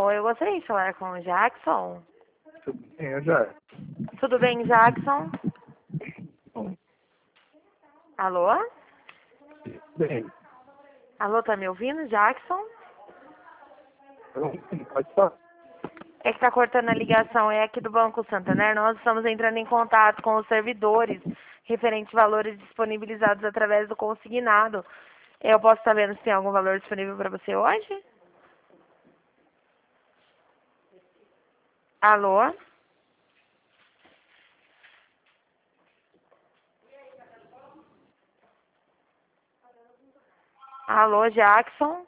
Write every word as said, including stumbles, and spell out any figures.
Alô, eu gostaria de falar com o Jackson. Tudo bem, eu já. Tudo bem, Jackson? Bom, Alô? bem, Alô, tá me ouvindo, Jackson? eu- sim, pode falar. É que tá cortando a ligação, é aqui do Banco Santander. Nós estamos entrando em contato com os servidores referente valores disponibilizados através do consignado. Eu posso estar vendo se tem algum valor disponível para você hoje? Alô? Alô, Jackson?